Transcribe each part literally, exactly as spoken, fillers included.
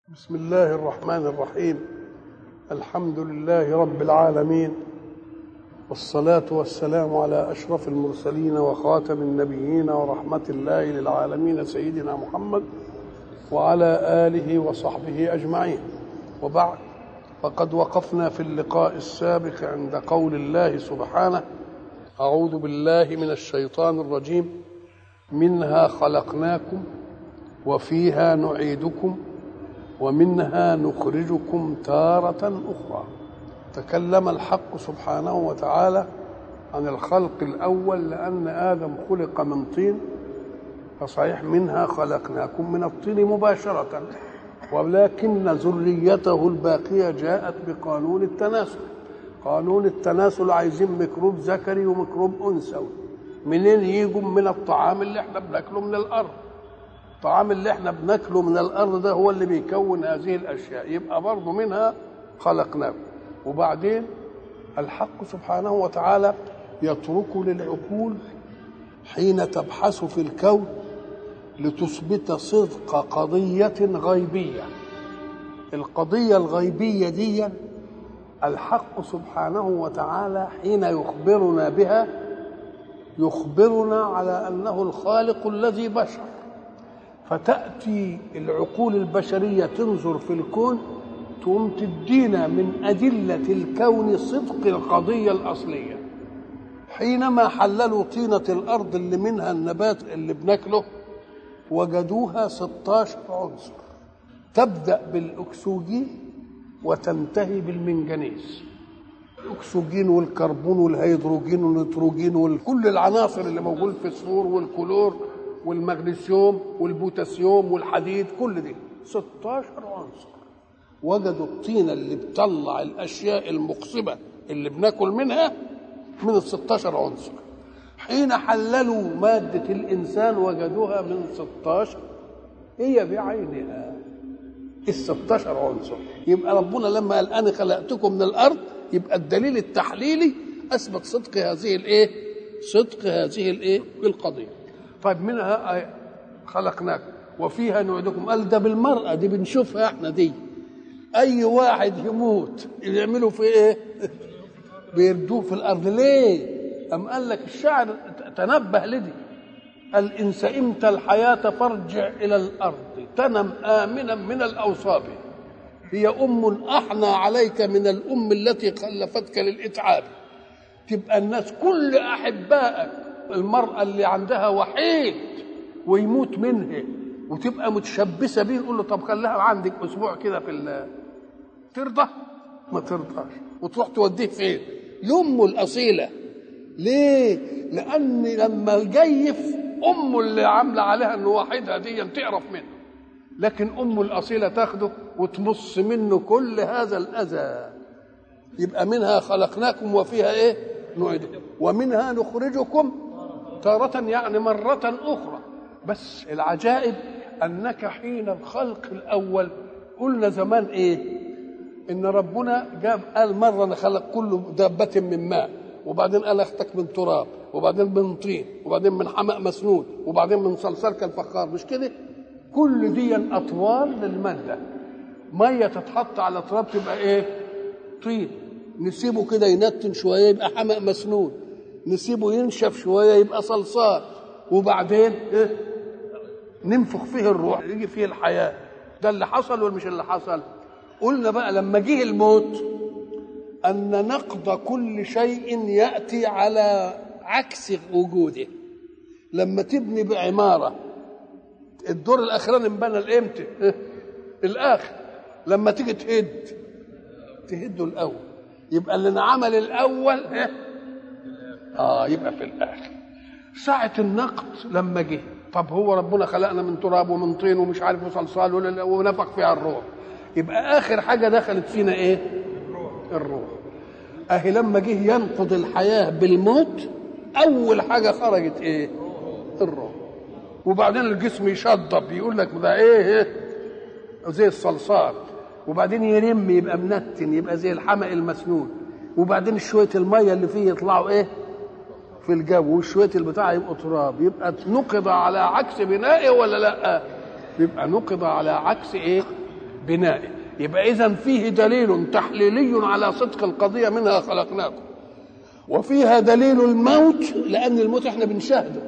بسم الله الرحمن الرحيم. الحمد لله رب العالمين، والصلاة والسلام على أشرف المرسلين وخاتم النبيين ورحمة الله للعالمين سيدنا محمد وعلى آله وصحبه أجمعين. وبعد، فقد وقفنا في اللقاء السابق عند قول الله سبحانه: أعوذ بالله من الشيطان الرجيم، منها خلقناكم وفيها نعيدكم ومنها نخرجكم تارة أخرى. تكلم الحق سبحانه وتعالى عن الخلق الأول، لأن آدم خلق من طين، فصحيح منها خلقناكم من الطين مباشرة، ولكن ذريته الباقية جاءت بقانون التناسل. قانون التناسل عايزين ميكروب ذكري وميكروب أنثوي. منين يجوا؟ من الطعام اللي احنا بناكله من الأرض. الطعام اللي احنا بناكله من الارض ده هو اللي بيكون هذه الاشياء، يبقى برضه منها خلقناكم. وبعدين الحق سبحانه وتعالى يترك للعقول حين تبحث في الكون لتثبت صدق قضية غيبية. القضية الغيبية دي الحق سبحانه وتعالى حين يخبرنا بها يخبرنا على أنه الخالق الذي بشر، فتأتي العقول البشرية تنظر في الكون تقوم تدينا من أدلة الكون صدق القضية الأصلية. حينما حللوا طينة الأرض اللي منها النبات اللي بناكله وجدوها ستاشر عنصر، تبدأ بالأكسجين وتنتهي بالمنجنيز. الأكسجين والكربون والهيدروجين والنيتروجين وكل العناصر اللي موجود في الفسفور والكلور والمغنيسيوم والبوتاسيوم والحديد، كل دي ستاشر عنصر. وجدوا الطينة اللي بتطلع الأشياء المقصبة اللي بناكل منها من ال ستاشر عنصر. حين حللوا مادة الإنسان وجدوها من ستاشر، هي بعينها ال ستاشر عنصر. يبقى ربنا لما قال أنا خلقتكم من الأرض، يبقى الدليل التحليلي أثبت صدق هذه الإيه؟ صدق هذه الإيه؟ القضية. طيب منها خلقناكم وفيها نعيدكم. قال ده بالمرأة دي بنشوفها احنا دي، اي واحد يموت يعملوا في ايه؟ بيردوه في الارض. ليه؟ ام قال لك الشاعر تنبه لدي، قال ان سئمت الحياة فارجع الى الارض تنم امنا من الاوصاب، هي ام احنى عليك من الام التي خلفتك للاتعاب. تبقى الناس كل احبائك المرأة اللي عندها وحيد ويموت منها وتبقى متشبثة بيه، نقول له طب خليها عندك أسبوع كده في ال ترضى؟ ما ترضاش، وتروح توديه فين؟ لأمه الأصيلة. ليه؟ لأن لما يجيف أمه اللي عاملة عليها إنه وحيدها دي تعرف منه، لكن أمه الأصيلة تاخده وتمص منه كل هذا الأذى. يبقى منها خلقناكم وفيها إيه؟ نعيدكم ومنها نخرجكم تارة، يعني مرة أخرى. بس العجائب أنك حين الخلق الأول قلنا زمان إيه؟ إن ربنا جاب قال مرة أنا خلق كل دابة من ماء، وبعدين قال أختك من تراب، وبعدين من طين، وبعدين من حمأ مسنون، وبعدين من صلصال كالفخار. مش كده؟ كل دي أطوار للمادة. مية تتحط على تراب تبقى إيه؟ طين. نسيبه كده ينتن شوية يبقى حمأ مسنون، نسيبه ينشف شوية يبقى صلصال، وبعدين إيه؟ ننفخ فيه الروح يجي فيه الحياة. ده اللي حصل ولا مش اللي حصل؟ قلنا بقى لما جه الموت أن نقض كل شيء يأتي على عكس وجوده. لما تبني بعمارة الدور الأخراني انبنى الإمتى؟ إيه؟ الآخر. لما تيجي تهد تهده الأول، يبقى اللي انعمل الأول إيه؟ آه يبقى في الآخر. ساعة النقد لما جه، طب هو ربنا خلقنا من تراب ومن طين ومش عارف وصلصال ونفخ فيها الروح، يبقى آخر حاجة دخلت فينا إيه؟ الروح. أهي لما جه ينقض الحياة بالموت، أول حاجة خرجت إيه؟ الروح. وبعدين الجسم يشضب، يقول لك ده إيه؟ إيه؟ زي الصلصال، وبعدين يرم يبقى منتن، يبقى زي الحمأ المسنون، وبعدين شوية المية اللي فيه يطلعوا إيه؟ في الجو، وشوية البتاع يبقوا تراب. يبقى نقض على عكس بنائه ولا لا؟ يبقى نقض على عكس ايه؟ بنائه. يبقى إذن فيه دليل تحليلي على صدق القضية منها خلقناكم، وفيها دليل الموت، لأن الموت احنا بنشاهده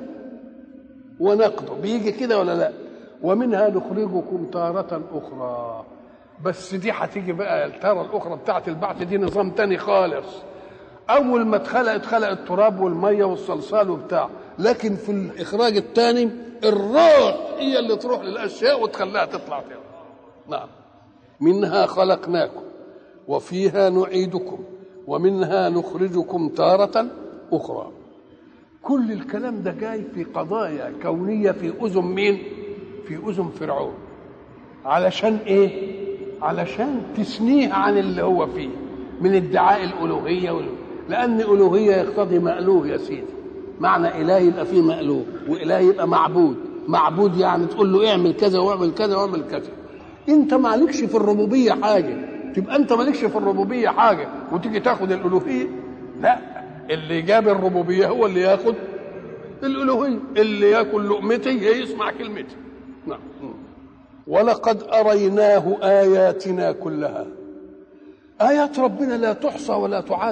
ونقده بيجي كده ولا لا، ومنها نخرجكم تارة أخرى. بس دي هتيجي بقى التارة الأخرى بتاعت البعث دي نظام تاني خالص. أول ما اتخلقت خلق التراب والمية والصلصال وبتاع، لكن في الإخراج الثاني الروح هي اللي تروح للأشياء وتخليها تطلع تاني. نعم. منها خلقناكم وفيها نعيدكم ومنها نخرجكم تارة أخرى. كل الكلام ده جاي في قضايا كونية في أذن مين؟ في أذن فرعون. علشان إيه؟ علشان تثنيه عن اللي هو فيه من ادعاء الألوهية وال... لأن ألوهية يقتضي مألوه يا سيدي. معنى إله يبقى فيه مألوه، وإله يبقى معبود. معبود يعني تقول له اعمل كذا واعمل كذا واعمل كذا. انت مالكش في الربوبيه حاجه، تبقى انت مالكش في الربوبيه حاجه وتيجي تاخد الالوهيه؟ لا، اللي جاب الربوبيه هو اللي ياخد الالوهيه. اللي ياكل لقمتي يسمع كلمتي. نعم. ولقد اريناه اياتنا كلها. ايات ربنا لا تحصى ولا تعد.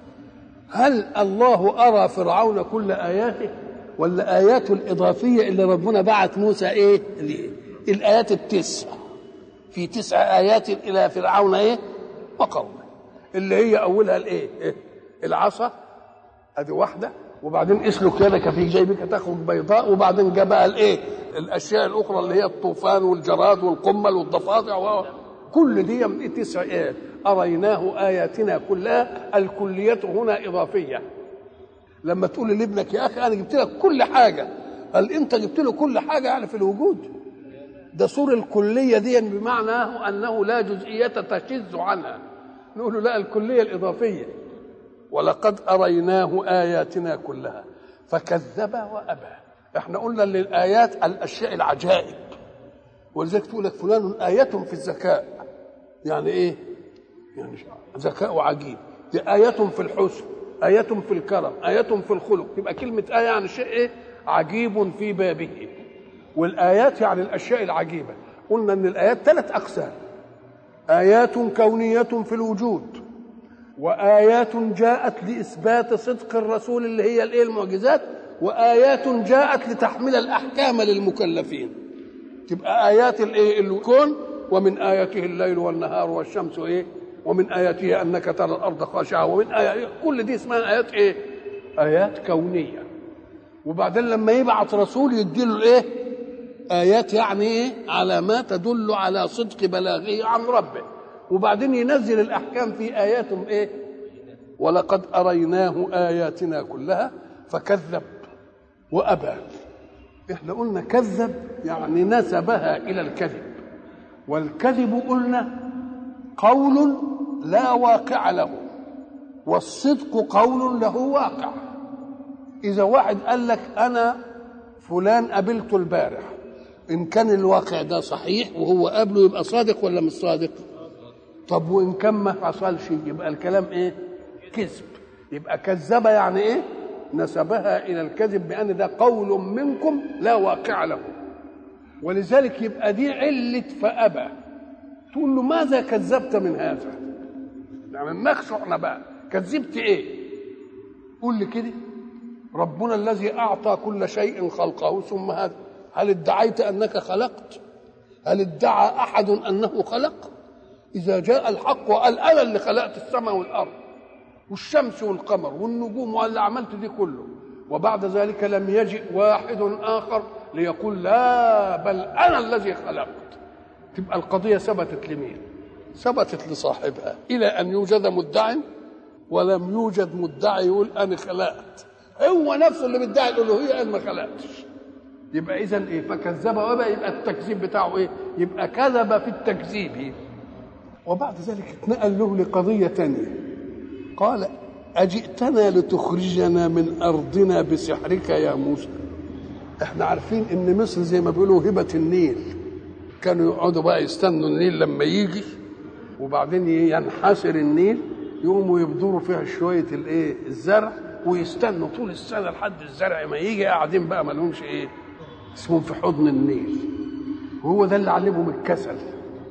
هل الله ارى فرعون كل اياته، ولا اياته الاضافيه اللي ربنا بعت موسى ايه؟ الايات التسع، في تسع آيات إلى فرعون إيه؟ وقومه، اللي هي أولها الإيه؟ إيه؟ العصا، هذه واحدة، وبعدين اسلك يدك في جيبك تخرج بيضاء، وبعدين جاء بقى الإيه؟ الأشياء الأخرى اللي هي الطوفان والجراد والقمل والضفادع و... كل دي من تسع آيات. أريناه آياتنا كلها. الكلية هنا إضافية. لما تقول لابنك يا أخي أنا جبت لك كل حاجة، هل أنت جبت له كل حاجة يعني في الوجود؟ ده صور الكلية دي بمعنى أنه لا جزئية تشذ عنها. نقول له لا، الكلية الإضافية. ولقد أريناه آياتنا كلها فكذب وأبى. احنا قلنا للآيات الأشياء العجائب، ولذلك تقول لك فلان آية في الذكاء. يعني إيه؟ يعني ذكاء عجيب. دي آية في الحسن، آية في الكرم، آية في الخلق. تبقى كلمة آية يعني شيء إيه؟ عجيب في بابه. والآيات يعني الأشياء العجيبة. قلنا أن الآيات ثلاث أقسام: آيات كونية في الوجود، وآيات جاءت لإثبات صدق الرسول اللي هي الإيه؟ المعجزات، وآيات جاءت لتحمل الأحكام للمكلفين. تبقى آيات الإيه؟ الكون. ومن آياته الليل والنهار والشمس إيه؟ ومن آياته أنك ترى الأرض خاشعة. ومن آيات، كل دي اسمها آيات إيه؟ آيات كونية. وبعدين لما يبعث رسول يديله الإيه؟ آيات يعني إيه؟ علامات تدل على صدق بلاغه عن ربه. وبعدين ينزل الأحكام في آيات إيه؟ ولقد أريناه آياتنا كلها فكذب وأبى. إحنا قلنا كذب يعني نسبها إلى الكذب، والكذب قلنا قول لا واقع له، والصدق قول له واقع. إذا واحد قال لك أنا فلان قابلته البارح، إن كان الواقع ده صحيح وهو قابله يبقى صادق ولا مش صادق؟ طب وإن كان ما حصلش يبقى الكلام إيه؟ كذب. يبقى كذب يعني إيه؟ نسبها إلى الكذب بأن ده قول منكم لا واقع له. ولذلك يبقى دي علة فأبى. تقول له ماذا كذبت من هذا؟ يعني نناقشه احنا بقى، كذبت إيه؟ قول لي كده. ربنا الذي أعطى كل شيء خلقه ثم هذا، هل ادعيت أنك خلقت؟ هل ادعى أحد أنه خلق؟ إذا جاء الحق وقال أنا اللي خلقت السماء والأرض والشمس والقمر والنجوم واللي عملت دي كله، وبعد ذلك لم يجئ واحد آخر ليقول لا بل أنا الذي خلقت، تبقى القضية ثبتت لمين؟ ثبتت لصاحبها، إلى أن يوجد مدعي ولم يوجد مدعي يقول أنا خلقت. هو نفسه اللي بيدعي الألوهية أنا ما خلقتش. يبقى إذن إيه؟ فكذب وأبى. يبقى التكذيب بتاعه إيه؟ يبقى كذب في التكذيب. وبعد ذلك اتنقل له لقضية تانية، قال أجئتنا لتخرجنا من أرضنا بسحرك يا موسى. احنا عارفين ان مصر زي ما بيقولوا هبة النيل، كانوا يقعدوا بقى يستنوا النيل لما يجي وبعدين ينحسر النيل، يقوموا يبذروا فيها شوية الايه الزرع ويستنوا طول السنة لحد الزرع ما يجي، قاعدين بقى ما لهمش ايه اسمهم في حضن النيل. وهو ده اللي علمهم الكسل.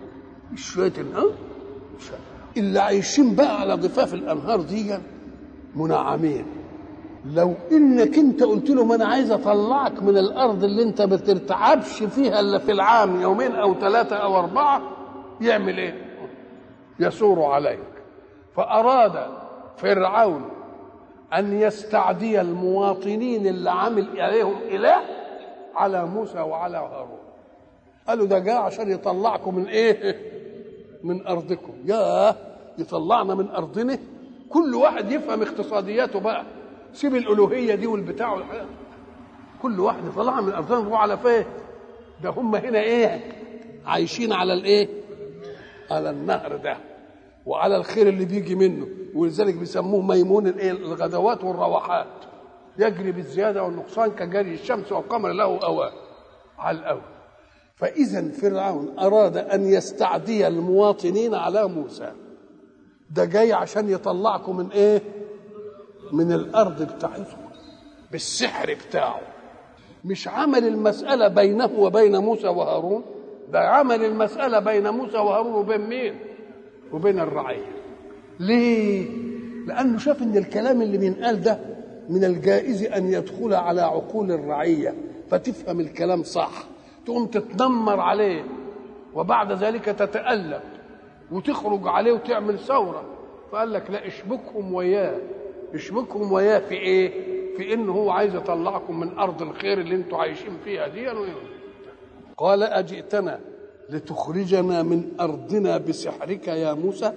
شويه الانهار اللي عايشين بقى على ضفاف الانهار دي منعمين. لو انك انت قلت له ما انا عايز اطلعك من الارض اللي انت بترتعبش فيها الا في العام يومين او ثلاثه او اربعه، يعمل ايه؟ يثور عليك. فاراد فرعون ان يستعدي المواطنين اللي عامل عليهم اله على موسى وعلى هارون. قالوا ده جاء عشان يطلعكم من ايه؟ من ارضكم. ياه، يطلعنا من ارضنا. كل واحد يفهم اقتصادياته بقى، سيب الالوهيه دي والبتاع والحاجات. كل واحد يطلعنا من ارضنا نروح على فين؟ ده هم هنا ايه؟ عايشين على الايه؟ على النهر ده وعلى الخير اللي بيجي منه، ولذلك بيسموه ميمون الايه؟ الغدوات والروحات، يجري بالزياده والنقصان كجري الشمس والقمر له اوان على الاول. فاذا فرعون اراد ان يستعدي المواطنين على موسى. ده جاي عشان يطلعكم من ايه؟ من الارض بتاعتكم بالسحر بتاعه. مش عمل المساله بينه وبين موسى وهارون، ده عمل المساله بين موسى وهارون وبين مين؟ وبين الرعيه. ليه؟ لانه شاف ان الكلام اللي بينقال ده من الجائز ان يدخل على عقول الرعيه فتفهم الكلام صح، تقوم تتنمر عليه وبعد ذلك تتألم وتخرج عليه وتعمل ثوره. فقال لك لا، اشبكهم وياه. اشبكهم وياه في ايه؟ في انه هو عايز يطلعكم من ارض الخير اللي انتوا عايشين فيها دي. قال اجئتنا لتخرجنا من ارضنا بسحرك يا موسى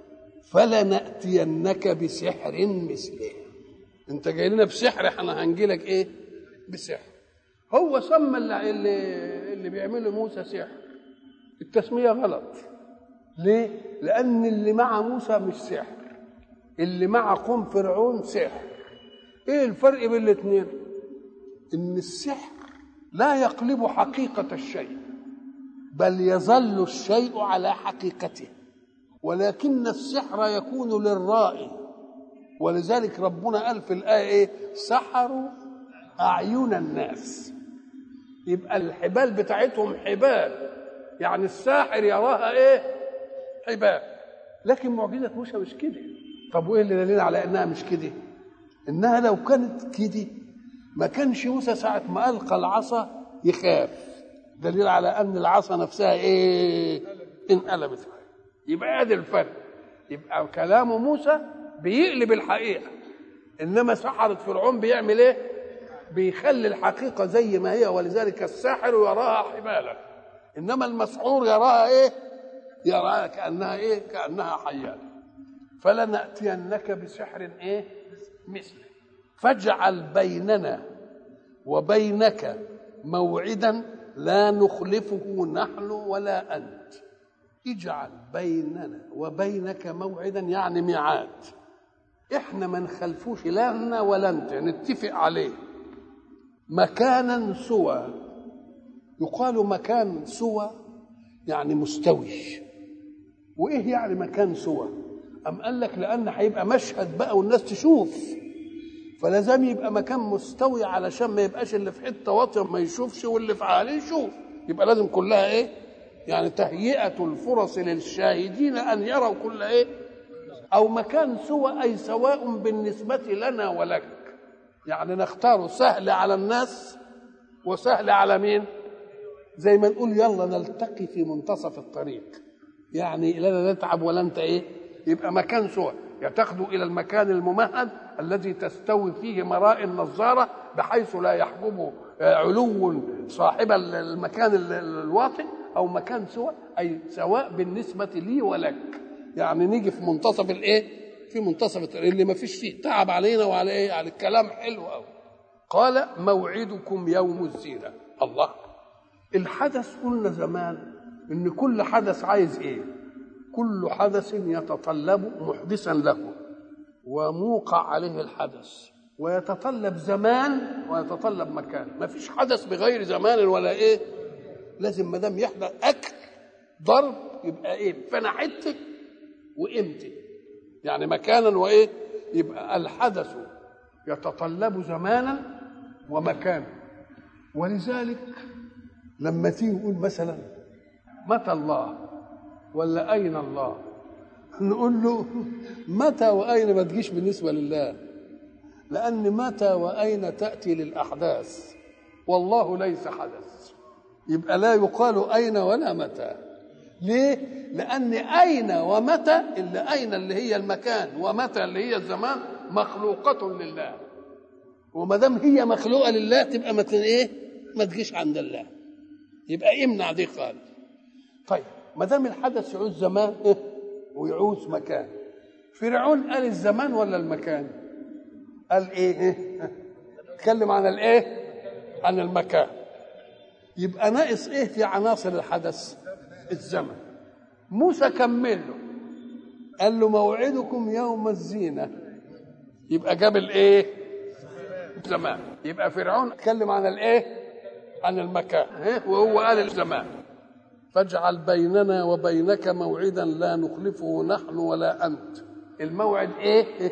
فلنأتينك بسحر مثله. انت جاي لنا بسحر، احنا هنجي لك ايه؟ بسحر. هو سمى اللي, اللي بيعمله موسى سحر. التسميه غلط. ليه؟ لان اللي مع موسى مش سحر، اللي مع قوم فرعون سحر. ايه الفرق بين الاثنين؟ ان السحر لا يقلب حقيقه الشيء، بل يظل الشيء على حقيقته، ولكن السحر يكون للرائي. ولذلك ربنا قال في الآية ايه؟ سحروا أعين الناس. يبقى الحبال بتاعتهم حبال، يعني الساحر يراها ايه؟ حبال. لكن معجزة موسى مش كده. طب وايه اللي دليل على انها مش كده؟ انها لو كانت كده ما كانش موسى ساعة ما ألقى العصا يخاف. دليل على ان العصا نفسها ايه؟ انقلبت. يبقى ادي الفرق. يبقى كلام موسى بيقلب الحقيقه، انما سحرة فرعون بيعمل ايه؟ بيخلي الحقيقه زي ما هي. ولذلك الساحر يراها حبالا، انما المسحور يراها ايه؟ يراها كانها ايه؟ كانها حياه. فلناتينك بسحر ايه؟ مثله فاجعل بيننا وبينك موعدا لا نخلفه نحن ولا انت. اجعل بيننا وبينك موعدا يعني ميعاد، احنا ما نخلفوش لا لنا ولا انت، نتفق عليه. مكانا سوى. يقال مكان سوى يعني مستوي. وايه يعني مكان سوى؟ ام قال لك لان هيبقى مشهد بقى والناس تشوف، فلازم يبقى مكان مستوي علشان ما يبقاش اللي في حته واطيه ما يشوفش واللي في عالي يشوف. يبقى لازم كلها ايه؟ يعني تهيئة الفرص للشاهدين أن يروا كل إيه؟ أو مكان سوى أي سواء بالنسبة لنا ولك. يعني نختار سهل على الناس وسهل على مين؟ زي ما نقول يلا نلتقي في منتصف الطريق، يعني لا نتعب ولا أنت إيه؟ يبقى مكان سوى. يتاخذوا إلى المكان الممهد الذي تستوي فيه مراء النظارة بحيث لا يحجبه علو صاحب المكان الواطئ، أو مكان سواء أي سواء بالنسبة لي ولك. يعني نيجي في منتصف الإيه؟ في منتصف الطريق اللي ما فيش فيه تعب علينا وعلى إيه؟ على الكلام حلو أوي. قال موعدكم يوم الزينة. الله، الحدث قلنا زمان إن كل حدث عايز إيه؟ كل حدث يتطلب محدثا له وموقع عليه الحدث، ويتطلب زمان ويتطلب مكان. ما فيش حدث بغير زمان ولا إيه؟ لازم ما دام يحدث اكل ضرب يبقى ايه؟ فانا حته وامتى، يعني مكانا وايه؟ يبقى الحدث يتطلب زمانا ومكانا. ولذلك لما تيجي نقول مثلا متى الله ولا أين الله؟ نقول له متى وأين ما تجيش بالنسبة لله، لأن متى وأين تأتي للأحداث، والله ليس حدث، يبقى لا يقال أين ولا متى. ليه؟ لأن أين ومتى اللي أين اللي هي المكان ومتى اللي هي الزمان مخلوقة لله، وما دام هي مخلوقة لله تبقى ما إيه؟ ما تجيش عند الله، يبقى امنع دي خالص. طيب ما دام الحدث يعوز زمان ويعوز مكان، فرعون قال الزمان ولا المكان؟ قال ايه؟ اتكلم عن الايه؟ عن المكان. يبقى ناقص ايه في عناصر الحدث؟ الزمن. موسى كمل له قال له موعدكم يوم الزينة، يبقى جاب الايه؟ الزمان. يبقى فرعون اتكلم عن الايه؟ عن المكان، وهو قال الزمان. فاجعل بيننا وبينك موعدا لا نخلفه نحن ولا أنت. الموعد ايه؟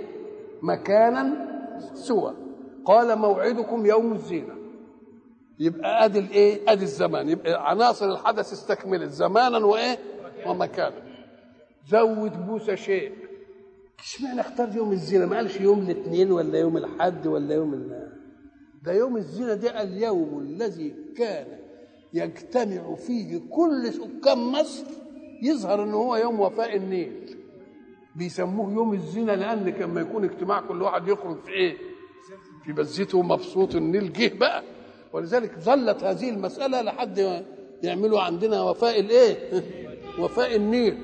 مكانا سوى. قال موعدكم يوم الزينة، يبقى ادي الايه؟ ادي الزمان. يبقى عناصر الحدث استكملت زمانا وايه؟ ومكانا. زود موسى شيء، اشمعنى اختار يوم الزينة؟ ما قالش يوم الاثنين ولا يوم الاحد ولا يوم ال... ده يوم الزينة ده اليوم الذي كان يجتمع فيه كل سكان مصر، يظهر ان هو يوم وفاء النيل، بيسموه يوم الزينة لان كان ما يكون اجتماع كل واحد يخرج في ايه؟ في بزته مبسوط، النيل جه بقى. ولذلك ظلت هذه المسألة لحد ما يعملوا عندنا وفاء الايه؟ وفاء النيل،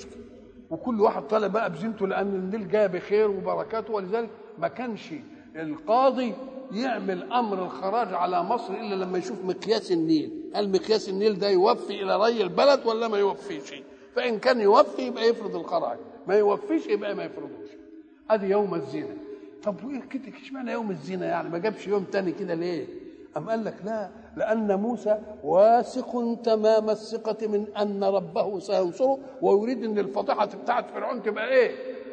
وكل واحد طالع بقى بزينته لان النيل جاء بخير وبركاته. ولذلك ما كانش القاضي يعمل امر الخراج على مصر الا لما يشوف مقياس النيل، هل مقياس النيل ده يوفي الى ري البلد ولا ما يوفيش؟ فان كان يوفي يبقى يفرض الخراج، ما يوفيش يبقى ما يفرضوش. ادي يوم الزينه. طب وايه كده اشمعنى يوم الزينه يعني؟ ما جابش يوم تاني كده ليه؟ أم قال لك لا، لأن موسى واثق تمام الثقة من أن ربه سينصره، ويريد أن الفضيحة بتاعت فرعون تبقى إيه؟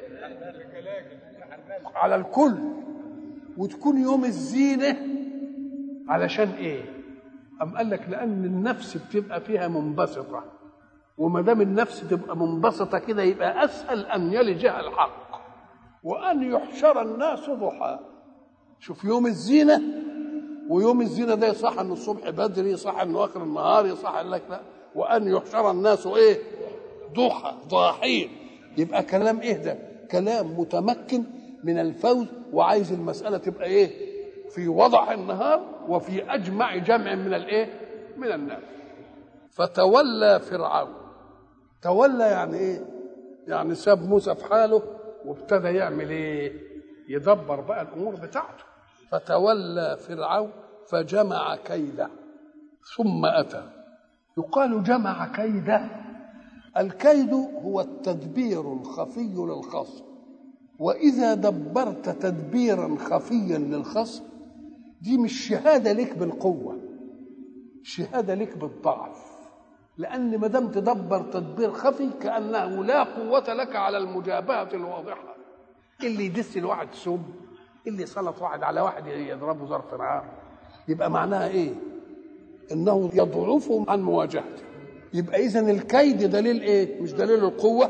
على الكل، وتكون يوم الزينة علشان إيه؟ أم قال لك لأن النفس بتبقى فيها منبسطة، وما دام النفس تبقى منبسطة كده يبقى أسهل أن يلجها الحق، وأن يحشر الناس ضحى. شوف يوم الزينة، ويوم الزينة ده يصح انه الصبح بدري، يصح انه اخر النهار، يصح لك لا، وان يحشر الناس ايه؟ ضحى، ضاحين. يبقى كلام ايه ده؟ كلام متمكن من الفوز، وعايز المسألة تبقى ايه؟ في وضح النهار وفي اجمع جمع من الايه؟ من الناس. فتولى فرعون. تولى يعني ايه؟ يعني ساب موسى في حاله وابتدى يعمل ايه؟ يدبر بقى الامور بتاعته. فتولى فرعون فجمع كيده ثم أتى. يقال جمع كيده، الكيد هو التدبير الخفي للخصم، وإذا دبرت تدبيرا خفيا للخصم دي مش شهادة لك بالقوة، شهادة لك بالضعف، لأن ما دام تدبر تدبير خفي كأنه لا قوة لك على المجابهة الواضحة. اللي يدس الواحد سب، اللي سلط واحد على واحد يضربه ظرف نار، يبقى معناها ايه؟ انه يضعفهم عن مواجهته. يبقى اذا الكيد دليل ايه؟ مش دليل القوه.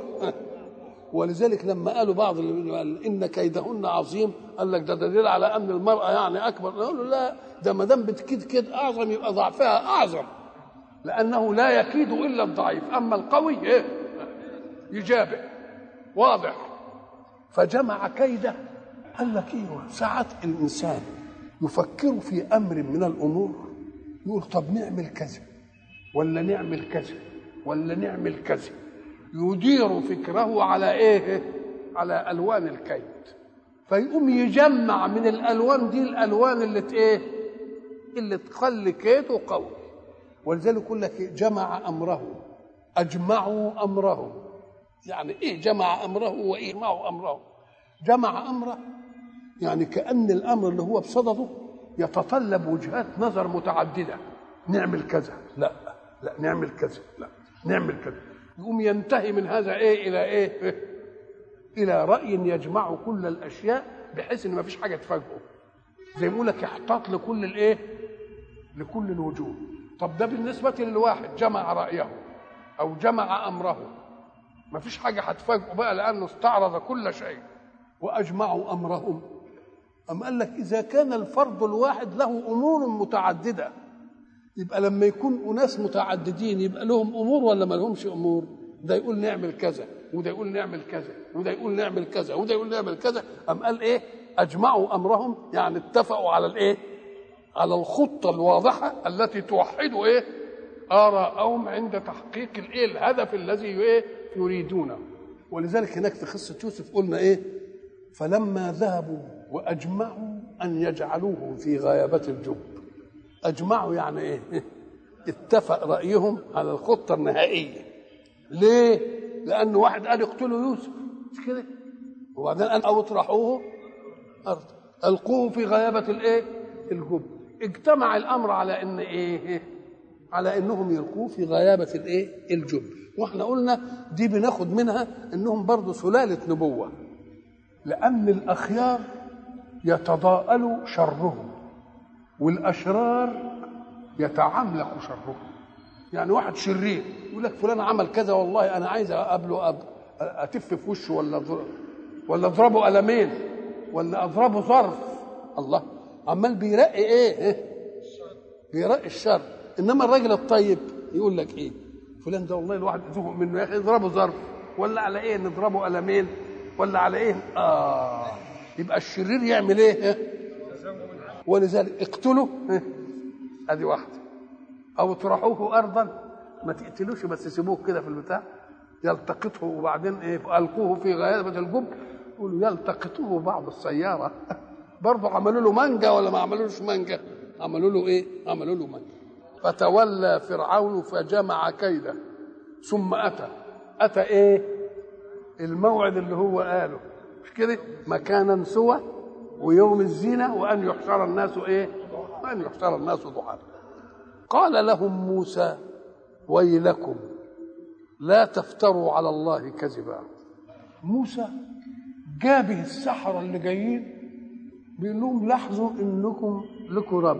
ولذلك لما قالوا بعض اللي قال ان كيدهن عظيم، قال لك ده دليل على ان المراه يعني اكبر. نقول له لا، ده ما دام بتكيد كيد اعظم يبقى ضعفها اعظم، لانه لا يكيد الا الضعيف، اما القوي ايه؟ يجابه واضح. فجمع كيده. قال لك ايه؟ ساعات الانسان يفكر في امر من الامور يقول طب نعمل كذا ولا نعمل كذا ولا نعمل كذا، يدير فكره على ايه؟ على الوان الكيد، فيقوم يجمع من الالوان دي الالوان اللي ايه؟ اللي تخلي كيده قوي. ولذلك يقول لك جمع امره، اجمعوا امرهم. يعني ايه جمع امره وايه معه امره؟ جمع امره يعني كأن الأمر اللي هو بصدده يتطلب وجهات نظر متعددة، نعمل كذا لا لا نعمل كذا لا نعمل كذا، يقوم ينتهي من هذا ايه الى ايه؟ الى رأي يجمع كل الاشياء بحيث ان ما فيش حاجة تفاجئه، زي ما يقول لك يحتاط لكل الايه؟ لكل الوجوه. طب ده بالنسبة للواحد جمع رأيه او جمع امره، ما فيش حاجه هتفاجئه بقى لانه استعرض كل شيء. واجمعوا امرهم، أم قال لك اذا كان الفرد الواحد له امور متعدده، يبقى لما يكون اناس متعددين يبقى لهم امور ولا ما لهمش امور؟ ده يقول نعمل كذا وده يقول نعمل كذا وده يقول نعمل كذا وده يقول نعمل كذا. أم قال ايه؟ اجمعوا امرهم، يعني اتفقوا على الايه؟ على الخطه الواضحه التي توحد ايه؟ آراءهم عند تحقيق الايه؟ الهدف الذي ايه؟ يريدونه. ولذلك هناك في قصه يوسف قلنا ايه؟ فلما ذهبوا واجمعوا ان يجعلوه في غيابه الجب. اجمعوا يعني ايه؟ اتفق رايهم على الخطه النهائيه. ليه؟ لان واحد قال اقتلوا يوسف، مش كده؟ وبعدين قال او اطرحوه ارض القوه في غيابه الايه؟ الجب. اجتمع الامر على ان ايه؟ على انهم يلقوه في غيابه الايه؟ الجب. واحنا قلنا دي بناخد منها انهم برضه سلاله نبوه، لان الاخيار يتضاءل شرهم والاشرار يتعملق شرهم. يعني واحد شرير يقول لك فلان عمل كذا، والله انا عايز اقابله اتف في وشه ولا أضرب ولا اضربه قلمين ولا اضربه ظرف. الله عمال بيرقي ايه؟ بيرقي الشر. انما الراجل الطيب يقول لك ايه؟ فلان ده والله الواحد يزهق منه يا اخي اضربه ظرف، ولا على ايه نضربه قلمين، ولا على ايه؟ اه يبقى الشرير يعمل ايه؟ ولذلك اقتلوا ادي واحده، او اطرحوه ارضا، ما تقتلوش بس سيبوه كده في البتاع يلتقطه، وبعدين ايه؟ القوه في غيابه الجب. يقولوا يلتقطه بعض السياره. برضه عملوا له مانجا ولا ما عملولوش مانجا؟ عملوا له ايه؟ عملوا له مانجا. فتولى فرعون فجمع كيده ثم اتى اتى ايه؟ الموعد اللي هو قاله، مش كده؟ مكانا سوى ويوم الزينه وان يحشر الناس ايه؟ وان يحشر الناس ضحى. قال لهم موسى ويلكم لا تفتروا على الله كذبا. موسى جابه السحرة اللي جايين بيقول لهم لاحظوا انكم لكم رب،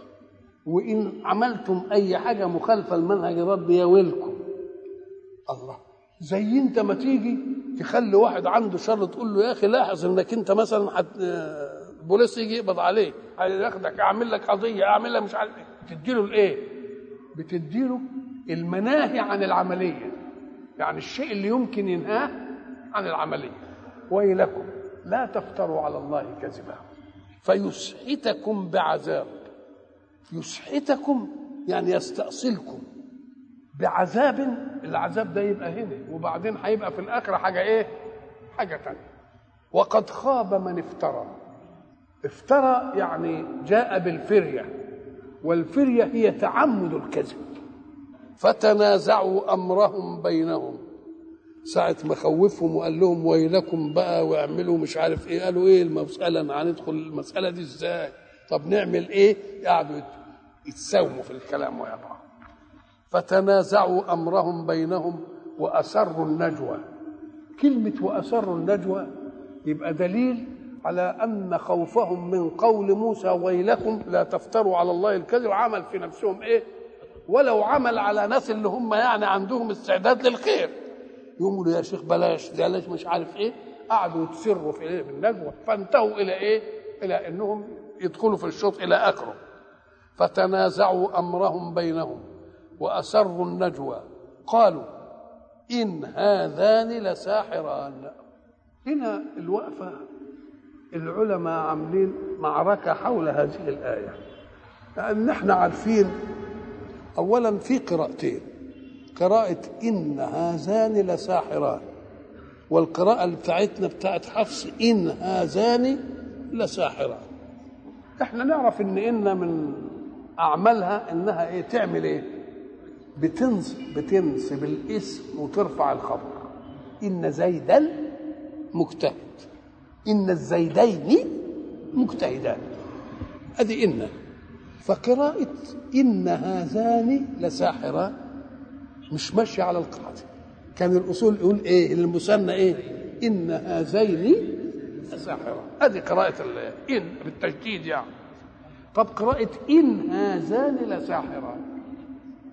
وان عملتم اي حاجه مخالفه لمنهج الرب يا ويلكم. الله، زي انت ما تيجي تخلي واحد عنده شر تقول له يا اخي لاحظ انك انت مثلا حت... البوليس يجي يقبض عليه هياخدك، اعمل لك قضيه، اعمل لك مش عارف ايه، بتديله الايه؟ بتديله المناهي عن العمليه، يعني الشيء اللي يمكن ينهاه عن العمليه. ويلكم لا تفتروا على الله كذبا فيسحتكم بعذاب. يسحتكم يعني يستأصلكم بعذاب. العذاب ده يبقى هنا وبعدين هيبقى في الآخرة حاجة ايه؟ حاجة تانية. وقد خاب من افترى. افترى يعني جاء بالفرية، والفرية هي تعمد الكذب. فتنازعوا أمرهم بينهم. ساعة ما خوفهم وقال لهم ويلكم بقى واعملوا مش عارف ايه، قالوا ايه المسألة؟ هندخل المسألة دي ازاي؟ طب نعمل ايه؟ قعدوا يتساوموا في الكلام ويا بعض. فتنازعوا أمرهم بينهم وأسروا النجوى. كلمة وأسروا النجوى يبقى دليل على أن خوفهم من قول موسى ويلكم لا تفتروا على الله الكذب عمل في نفسهم ايه؟ ولو عمل على ناس اللي هم يعني عندهم استعداد للخير، يقولوا يا شيخ بلاش بلاش مش عارف ايه. قعدوا يتسروا في ايه؟ بالنجوى. فانتهوا الى ايه؟ الى انهم يدخلوا في الشوط الى اخره. فتنازعوا امرهم بينهم واسروا النجوى قالوا ان هذان لساحران. هنا الوقفه العلماء عاملين معركه حول هذه الايه، لان احنا عارفين اولا في قراءتين، قراءة إن هذان لساحران، والقراءة بتاعتنا بتاعت حفص إن هذان لساحران. احنا نعرف إن إن من أعمالها إنها إيه؟ تعمل إيه؟ بتنصب بتنصب الاسم وترفع الخبر. إن زيدا مجتهد، إن الزيدين مجتهدان، هذه إن. فقراءة إن هذان لساحران مش ماشي على القاعدة. كان الأصول يقول إيه؟ المثنى إيه؟ إن هذين لساحران. هذه قراءة إن بالتجديد يعني. طب قراءة إن هذان لساحران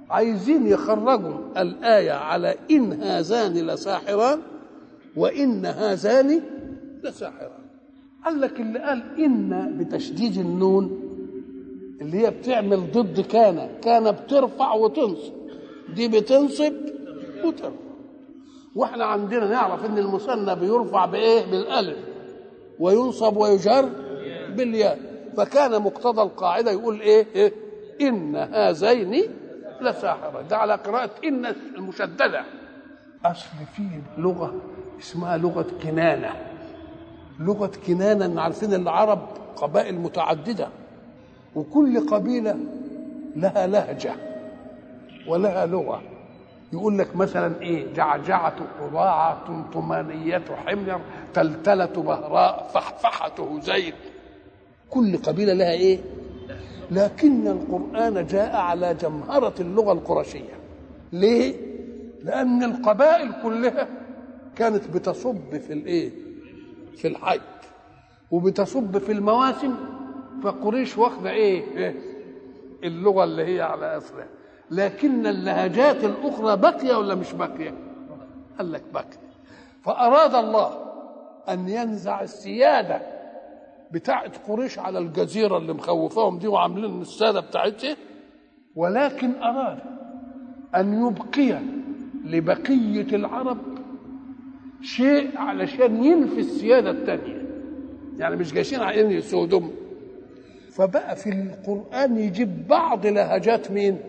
عايزين يخرجوا الآية على إن هذان لساحران وإن هذان لساحران. قال لك اللي قال إن بتشديد النون اللي هي بتعمل ضد كان، كان بترفع وتنصب، دي بتنصب وترفع. واحنا عندنا نعرف ان المثنى بيرفع بايه؟ بالالف، وينصب ويجر بالياء. فكان مقتضى القاعده يقول ايه, إيه؟ ان هذين لساحران. ده على قراءه ان المشدده. اصل فيه لغه اسمها لغه كنانه. لغه كنانه عارفين العرب قبائل متعدده، وكل قبيله لها لهجه ولها لغه. يقول لك مثلا ايه؟ جعجعه قضاعه طمانيه حمر تلتله بهراء فحفحه زيت. كل قبيله لها ايه؟ لكن القرآن جاء على جمهرة اللغة القرشية. ليه؟ لأن القبائل كلها كانت بتصب في الايه؟ في الحج، وبتصب في المواسم. فقريش واخده ايه؟ إيه؟ اللغة اللي هي على أصلها. لكن اللهجات الأخرى باقية ولا مش باقية؟ قال لك باقية. فأراد الله أن ينزع السيادة بتاعت قريش على الجزيرة اللي مخوفاهم دي وعاملين السادة بتاعتها، ولكن أراد أن يبقي لبقية العرب شيء علشان ينفي السيادة التانية. يعني مش جايشين عايزين يسودهم. فبقى في القرآن يجيب بعض لهجات مين؟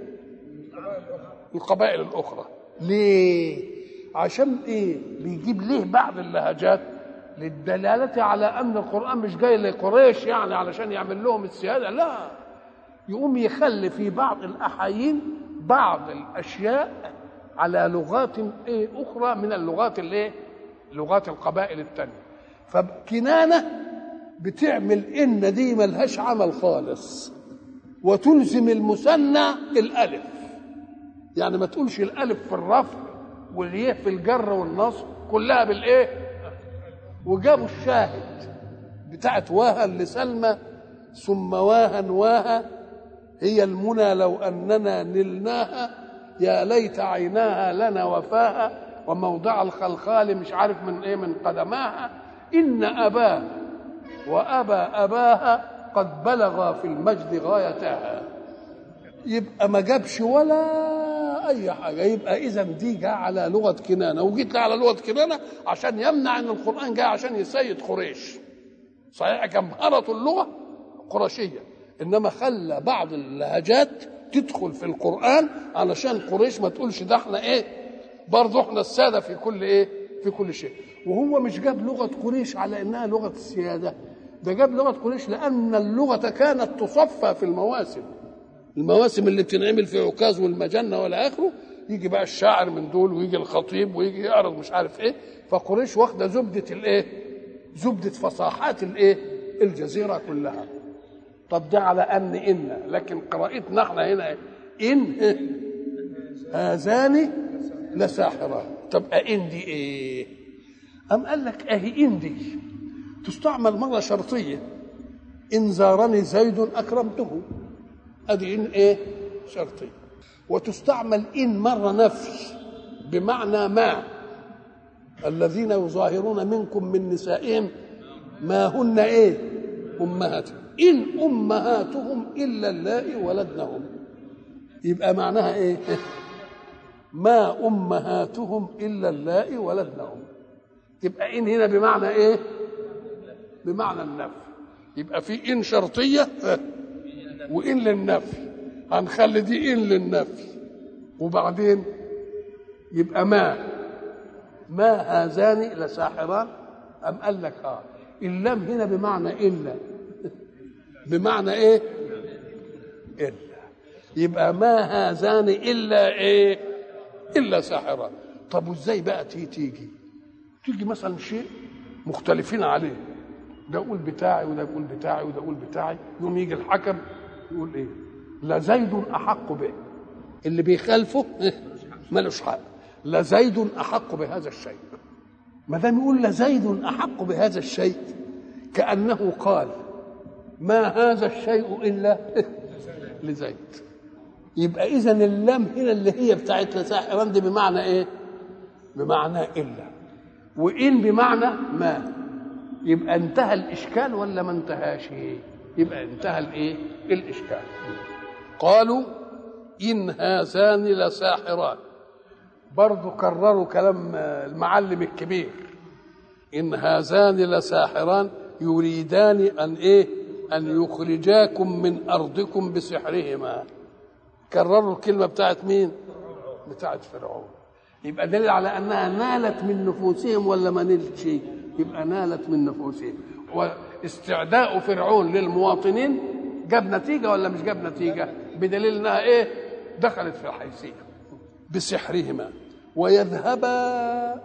القبائل الأخرى. ليه؟ عشان إيه؟ بيجيب ليه بعض اللهجات؟ للدلالة على أن القرآن مش جاي لقريش يعني علشان يعمل لهم السيادة، لا، يقوم يخلي في بعض الأحايين بعض الأشياء على لغات إيه أخرى من اللغات اللي لغات القبائل التانية. فكنانة بتعمل إن دي ملهاش عمل خالص، وتلزم المثنى الألف. يعني ما تقولش الألف في الرفع والياء في الجر والنصب، كلها بالإيه؟ وجابوا الشاهد بتاعت واها لسلمى ثم واها واها هي المنى لو أننا نلناها يا ليت عيناها لنا وفاها وموضع الخلخال مش عارف من ايه من قدماها إن أباه وأبا أباها قد بلغا في المجد غايتها. يبقى ما جابش ولا أي حاجة. يبقى إذا دي جاء على لغة كنانة، وجيت على لغة كنانة عشان يمنع أن القرآن جاء عشان يسيد قريش. صحيح جمهرة اللغة قرشية، إنما خلى بعض اللهجات تدخل في القرآن علشان قريش ما تقولش ده احنا إيه برضه احنا السادة في كل إيه في كل شيء. وهو مش جاب لغة قريش على إنها لغة السيادة، ده جاب لغة قريش لأن اللغة كانت تصفى في المواسم. المواسم اللي بتنعمل في عكاظ والمجنة ولا آخره، يجي بقى الشاعر من دول ويجي الخطيب ويجي يعرض مش عارف ايه. فقريش واخده زبدة الايه؟ زبدة فصاحات الايه؟ الجزيرة كلها. طب ده على ان ان لكن قراءتنا احنا هنا إيه؟ ان هذان لساحران. طب ان دي ايه؟ أم قال لك اهي ان دي تستعمل مرة شرطية، إن زارني زيد أكرمته، ادي ان ايه؟ شرطية. وتستعمل ان مرة نفي بمعنى ما، الذين يظاهرون منكم من نسائهم ما هن ايه؟ امهاتهم ان امهاتهم الا اللائي ولدنهم. يبقى معناها ايه؟ ما امهاتهم الا اللائي ولدنهم. تبقى ان هنا بمعنى ايه؟ بمعنى النفي. يبقى في ان شرطيه وان للنفي، هنخلي دي ان للنفي. وبعدين يبقى ما ما هذان لساحران. أم قال لك اه اللام هنا بمعنى الا، بمعنى ايه؟ الا. يبقى ما هذان الا ايه؟ الا ساحران. طب وازاي بقى تيجي تيجي تيجي مثلا شيء مختلفين عليه، ده يقول بتاعي وده يقول بتاعي وده يقول بتاعي، يوم يجي الحكم يقول ايه؟ لزيد احق به. اللي بيخالفه ملوش حق. لزيد احق بهذا الشيء. ما دام يقول لزيد احق بهذا الشيء كانه قال ما هذا الشيء الا لزيد. يبقى إذا اللام هنا اللي هي بتاعت لساحران دي بمعنى إيه؟ بمعنى إلا، وإن بمعنى ما. يبقى انتهى الإشكال ولا ما انتهاش؟ يبقى انتهى الإيه؟ الإشكال. قالوا إن هذان لساحران، برضو كرروا كلام المعلم الكبير، إن هذان لساحران يريدان أن إيه؟ أن يخرجاكم من أرضكم بسحرهما. كرروا الكلمة بتاعت مين؟ بتاعت فرعون. يبقى دليل على أنها نالت من نفوسهم ولا ما نالتش؟ يبقى نالت من نفوسهم. واستعداء فرعون للمواطنين جاب نتيجة ولا مش جاب نتيجة؟ بدليل أنها إيه؟ دخلت في الحيثية. بسحرهما ويذهبا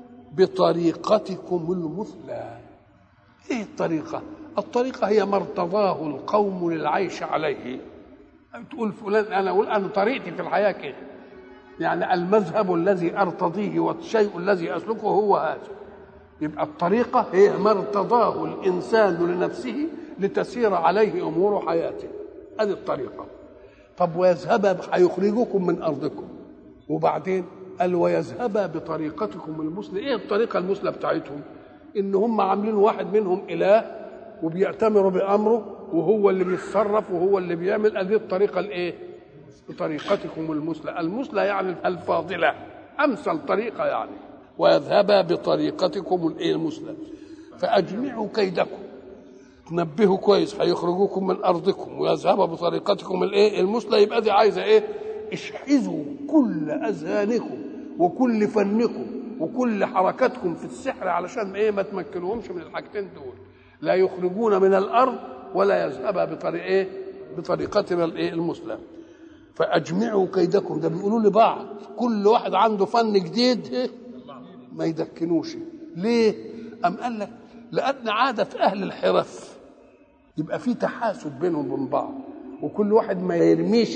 بطريقتكم المثلى. ايه الطريقة؟ الطريقة هي ما ارتضاه القوم للعيش عليه. تقول فلان انا اقول انا طريقتي في الحياة كده، يعني المذهب الذي ارتضيه والشيء الذي اسلكه هو هذا. يبقى الطريقة هي ما ارتضاه الانسان لنفسه لتسير عليه امور حياته، هذه الطريقة. طب ويذهب هيخرجكم من ارضكم، وبعدين قال ويذهبا بطريقتكم المثلى. ايه الطريقه المثلى بتاعتهم؟ ان هم عاملين واحد منهم اله وبيأتمروا بامره وهو اللي بيتصرف وهو اللي بيعمل. هذه الطريقه الايه؟ بطريقتكم المثلى. المثلى يعني الفاضله، امثل طريقه يعني. ويذهبا بطريقتكم الايه؟ المثلى. فاجمعوا كيدكم، تنبهوا كويس، هيخرجوكم من ارضكم ويذهبا بطريقتكم الايه؟ المثلى. يبقى دي عايزه ايه؟ اشحذوا كل اذهانكم وكل فنكم وكل حركاتكم في السحر علشان ايه؟ ما تمكنوهمش من الحاجتين دول، لا يخرجون من الارض ولا يذهبا بطريقه ايه؟ بطريقتنا الايه؟ المثلى. فاجمعوا كيدكم، ده بيقولوا لبعض كل واحد عنده فن جديد إيه؟ ما يدكنوش. ليه؟ ام قال لك لان عاده اهل الحرف يبقى في تحاسد بينهم وبين بعض، وكل واحد ما يرميش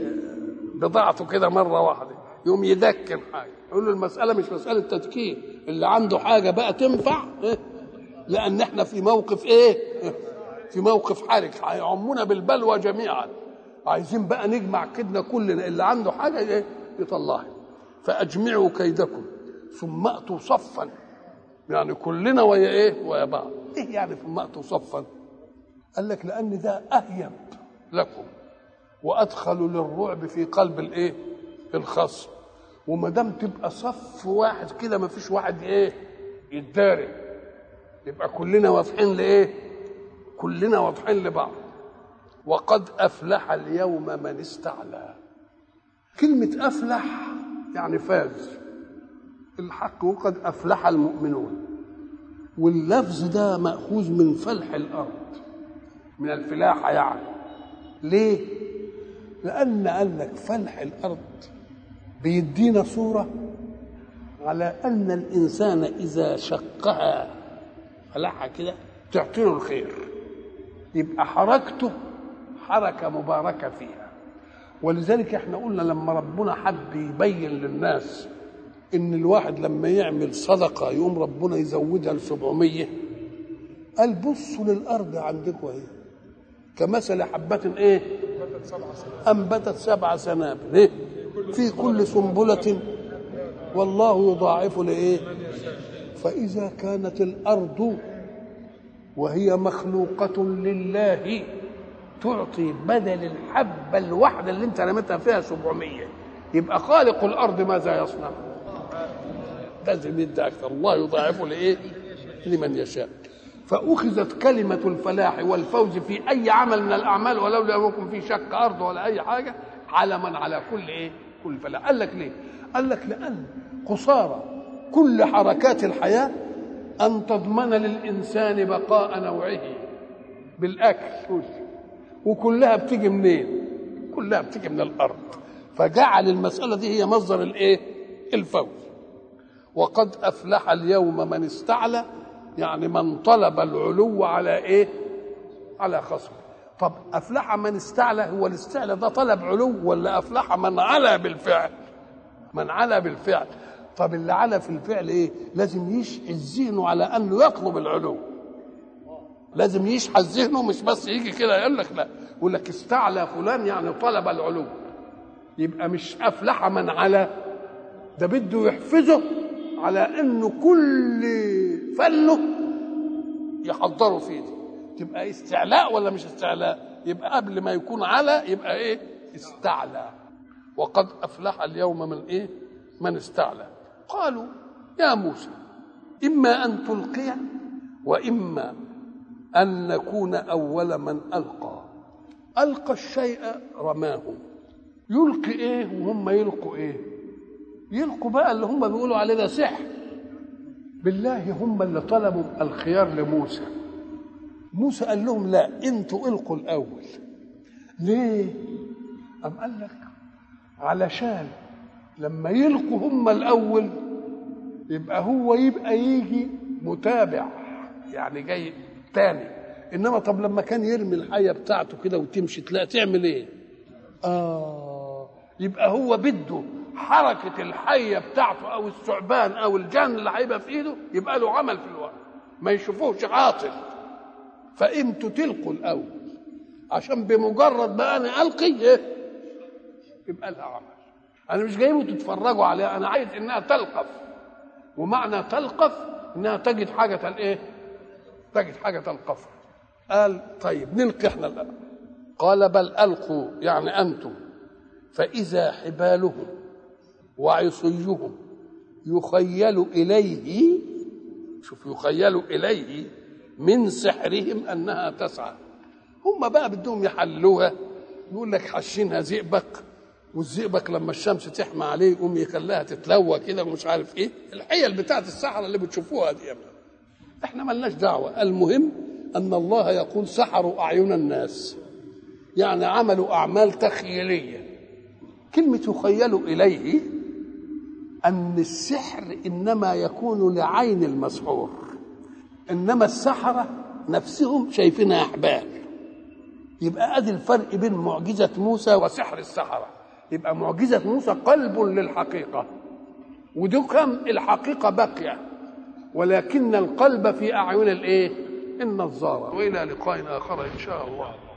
بضاعته كده مره واحده، يوم يدكن حاجه. يقول له المساله مش مساله تدكين، اللي عنده حاجه بقى تنفع إيه؟ لان احنا في موقف ايه؟ في موقف حرج هيعمونا بالبلوى جميعا، عايزين بقى نجمع كدنا كلنا، اللي عنده حاجه ايه؟ يطلعها. فاجمعوا كيدكم ثم اتوا صفا، يعني كلنا ويا ايه؟ ويا بعض. ايه يعني ثم اتوا صفا؟ قال لك لان ده اهيب لكم وادخلوا للرعب في قلب الايه؟ الخصم. وما دام تبقى صف واحد كده ما فيش واحد ايه؟ يتداري، يبقى كلنا واضحين لايه؟ كلنا واضحين لبعض. وقد افلح اليوم من استعلى. كلمه افلح يعني فاز الحق، وقد افلح المؤمنون. واللفظ ده ماخوذ من فلح الارض، من الفلاحه يعني. ليه؟ لأن قال لك فلح الأرض بيدينا صورة على أن الإنسان إذا شقها فلحها كده تعطيه الخير، يبقى حركته حركة مباركة فيها. ولذلك احنا قلنا لما ربنا حب يبين للناس إن الواحد لما يعمل صدقة يقوم ربنا يزودها لسبعمية، قال بصوا للأرض عندكم اهي كمثل حبة ايه؟ أنبتت سبع سنابل إيه؟ في كل سنبلة والله يضاعف لإيه؟ فإذا كانت الأرض وهي مخلوقة لله تعطي بدل الحبة الواحدة اللي انت رميتها فيها سبعمية، يبقى خالق الأرض ماذا يصنع؟ لازم يدي أكثر، الله يضاعف لإيه؟ لمن يشاء. فأخذت كلمة الفلاح والفوز في أي عمل من الأعمال ولو لم يكن في شق أرض ولا أي حاجة علما على كل إيه؟ كل فلاح. قال لك ليه؟ قال لك لأن قصارى كل حركات الحياة أن تضمن للإنسان بقاء نوعه بالأكل، وكلها بتيجي منين؟ كلها بتيجي من الأرض. فجعل المسألة دي هي مصدر الإيه؟ الفوز. وقد أفلح اليوم من استعلى، يعني من طلب العلو على ايه؟ على خصمه. طب افلح من استعلى، هو الاستعلى ده طلب علو ولا افلح من علا بالفعل؟ من علا بالفعل. طب اللي علا في الفعل ايه؟ لازم يشحذ ذهنه على انه يطلب العلو، لازم يشحذ ذهنه، مش بس يجي كده يقول لك لا، يقول لك استعلى فلان يعني طلب العلو. يبقى مش أفلح من على ده، بده يحفزه على انه كل فنه يحضروا فيه دي. تبقى استعلاء ولا مش استعلاء؟ يبقى قبل ما يكون على يبقى ايه؟ استعلى. وقد افلح اليوم من ايه؟ من استعلى. قالوا يا موسى اما ان تلقي واما ان نكون اول من القى. القى الشيء رماه، يلقي ايه وهم يلقوا ايه؟ يلقوا بقى اللي هم بيقولوا عليه ده سحر. بالله هم اللي طلبوا الخيار لموسى. موسى قال لهم لا، انتوا القوا الاول. ليه؟ قام قال لك علشان لما يلقوا هم الاول يبقى هو يبقى يجي متابع، يعني جاي تاني. انما طب لما كان يرمي الحيه بتاعته كده وتمشي تلاقي تعمل ايه؟ اه يبقى هو بده حركه الحيه بتاعته او الثعبان او الجان اللي هيبقى في ايده يبقى له عمل في الوقت، ما يشوفوش عاطل. فامتوا تلقوا الاول عشان بمجرد ما انا القي ايه يبقى لها عمل. انا مش جايبه تتفرجوا عليها، انا عايز انها تلقف. ومعنى تلقف انها تجد حاجه الايه؟ تجد حاجه تلقفها. قال طيب نلقي احنا الان. قال بل القوا يعني انتم. فاذا حبالهم وعصيهم يخيل اليه، شوف يخيل اليه من سحرهم انها تسعى. هم بقى بدهم يحلوها، يقول لك حشينها زئبق، والزئبق لما الشمس تحمى عليه يقوم يخليها تتلوى كده ومش عارف ايه الحيل بتاعت السحره اللي بتشوفوها دي. احنا ملناش دعوه، المهم ان الله يقول سحروا اعين الناس، يعني عملوا اعمال تخيليه. كلمه يخيل اليه ان السحر انما يكون لعين المسحور، انما السحره نفسهم شايفينها احبال. يبقى ادي الفرق بين معجزه موسى وسحر السحره. يبقى معجزه موسى قلب للحقيقه، ودي كم الحقيقه باقيه، ولكن القلب في اعين الايه؟ النظاره. والى لقاء اخر ان شاء الله.